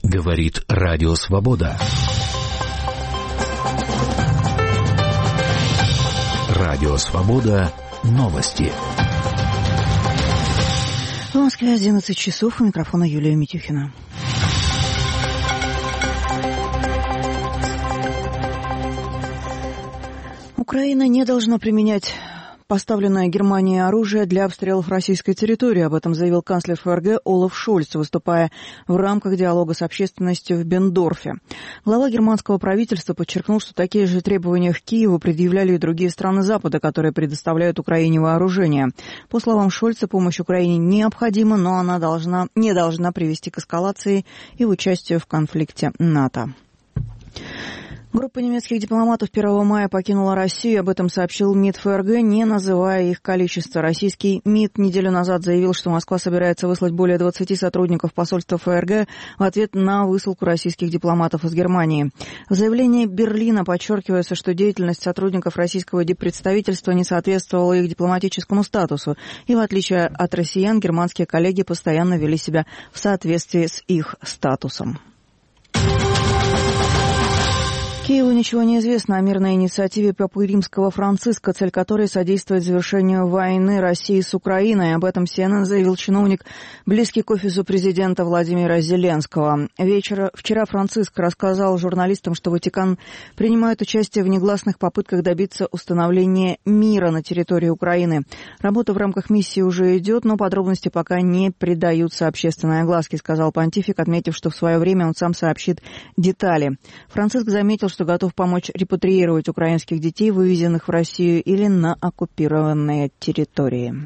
Говорит Радио Свобода. Радио Свобода. Новости. В Москве 11 часов. У микрофона Юлия Митюхина. Украина не должна применять поставленное Германией оружие для обстрелов российской территории. Об этом заявил канцлер ФРГ Олаф Шольц, выступая в рамках диалога с общественностью в Бендорфе. Глава германского правительства подчеркнул, что такие же требования к Киеву предъявляли и другие страны Запада, которые предоставляют Украине вооружение. По словам Шольца, помощь Украине необходима, но она не должна привести к эскалации и участию в конфликте НАТО. Группа немецких дипломатов 1 мая покинула Россию, об этом сообщил МИД ФРГ, не называя их количество. Российский МИД неделю назад заявил, что Москва собирается выслать более 20 сотрудников посольства ФРГ в ответ на высылку российских дипломатов из Германии. В заявлении Берлина подчеркивается, что деятельность сотрудников российского диппредставительства не соответствовала их дипломатическому статусу, и в отличие от россиян, германские коллеги постоянно вели себя в соответствии с их статусом. Киеву ничего не известно о мирной инициативе Папы Римского Франциска, цель которой содействовать завершению войны России с Украиной. Об этом CNN заявил чиновник, близкий к офису президента Владимира Зеленского. Вчера Франциск рассказал журналистам, что Ватикан принимает участие в негласных попытках добиться установления мира на территории Украины. Работа в рамках миссии уже идет, но подробности пока не придаются общественной огласке, сказал понтифик, отметив, что в свое время он сам сообщит детали. Франциск заметил, что готов помочь репатриировать украинских детей, вывезенных в Россию или на оккупированные территории.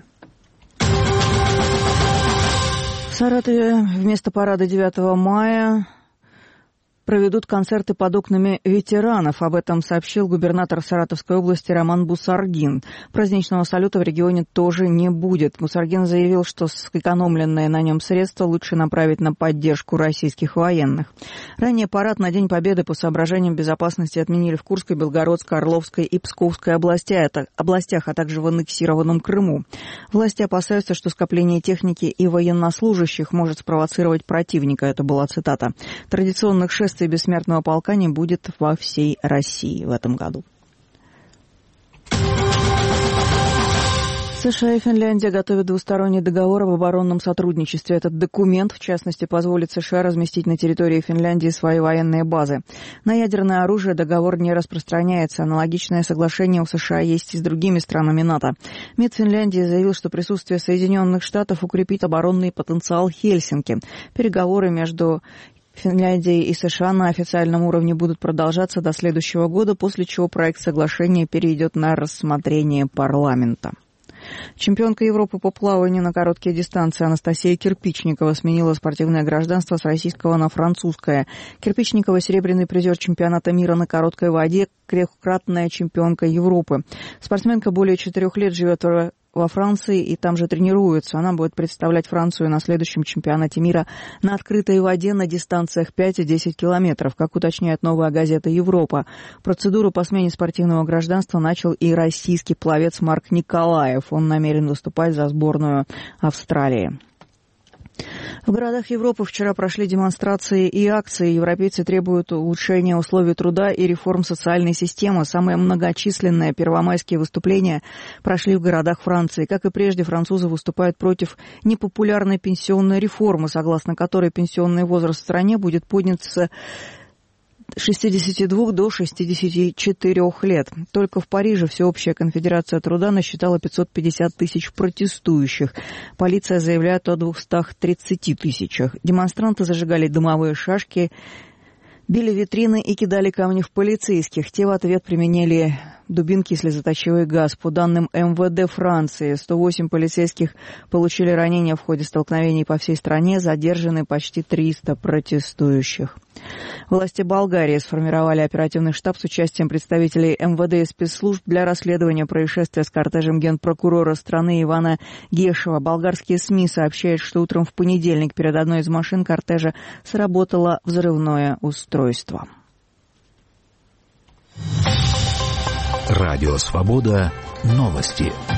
В Саратове вместо парада 9 мая проведут концерты под окнами ветеранов. Об этом сообщил губернатор Саратовской области Роман Бусаргин. Праздничного салюта в регионе тоже не будет. Бусаргин заявил, что сэкономленные на нем средства лучше направить на поддержку российских военных. Ранее парад на День Победы по соображениям безопасности отменили в Курской, Белгородской, Орловской и Псковской областях, а также в аннексированном Крыму. Власти опасаются, что скопление техники и военнослужащих может спровоцировать противника. Это была цитата. Традиционных шествий бессмертного полка не будет во всей России в этом году. США и Финляндия готовят двусторонний договор об оборонном сотрудничестве. Этот документ, в частности, позволит США разместить на территории Финляндии свои военные базы. На ядерное оружие договор не распространяется. Аналогичное соглашение у США есть и с другими странами НАТО. МИД Финляндии заявил, что присутствие Соединенных Штатов укрепит оборонный потенциал Хельсинки. Переговоры между Финляндии и США на официальном уровне будут продолжаться до следующего года, после чего проект соглашения перейдет на рассмотрение парламента. Чемпионка Европы по плаванию на короткие дистанции Анастасия Кирпичникова сменила спортивное гражданство с российского на французское. Кирпичникова – серебряный призер чемпионата мира на короткой воде, трехкратная чемпионка Европы. Спортсменка более 4 лет живет во Франции и там же тренируется. Она будет представлять Францию на следующем чемпионате мира на открытой воде на дистанциях 5 и 10 километров, как уточняет новая газета «Европа». Процедуру по смене спортивного гражданства начал и российский пловец Марк Николаев. Он намерен выступать за сборную Австралии. В городах Европы вчера прошли демонстрации и акции. Европейцы требуют улучшения условий труда и реформ социальной системы. Самые многочисленные первомайские выступления прошли в городах Франции. Как и прежде, французы выступают против непопулярной пенсионной реформы, согласно которой пенсионный возраст в стране будет поднят с 62 до 64 лет. Только в Париже Всеобщая конфедерация труда насчитала 550 тысяч протестующих. Полиция заявляет о 230 тысячах. Демонстранты зажигали дымовые шашки, били витрины и кидали камни в полицейских. Те в ответ применили дубинки и слезоточивый газ. По данным МВД Франции, 108 полицейских получили ранения в ходе столкновений по всей стране, задержаны почти 300 протестующих. Власти Болгарии сформировали оперативный штаб с участием представителей МВД и спецслужб для расследования происшествия с кортежем генпрокурора страны Ивана Гешева. Болгарские СМИ сообщают, что утром в понедельник перед одной из машин кортежа сработало взрывное устройство. Радио Свобода. Новости.